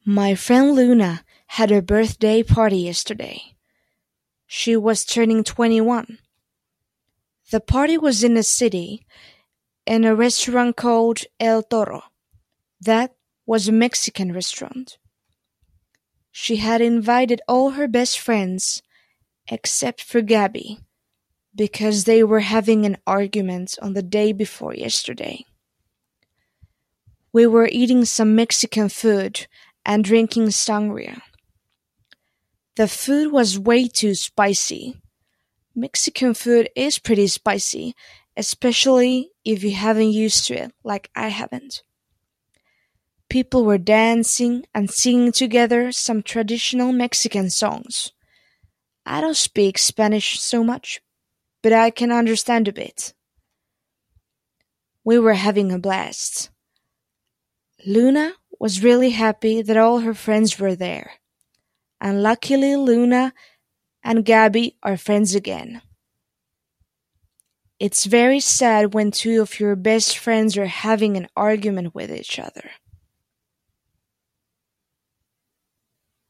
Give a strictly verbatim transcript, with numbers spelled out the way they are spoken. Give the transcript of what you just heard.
My friend Luna had her birthday party yesterday. She was turning twenty-one. The party was in a city, in a restaurant called El Toro. That was a Mexican restaurant. She had invited all her best friends, except for Gabby, because they were having an argument on the day before yesterday. We were eating some Mexican food and drinking sangria. The food was way too spicy. Mexican food is pretty spicy, especially if you haven't used to it like I haven't. People were dancing and singing together some traditional Mexican songs. I don't speak Spanish so much, but I can understand a bit. We were having a blast. Luna was really happy that all her friends were there. And luckily Luna and Gabby are friends again. It's very sad when two of your best friends are having an argument with each other.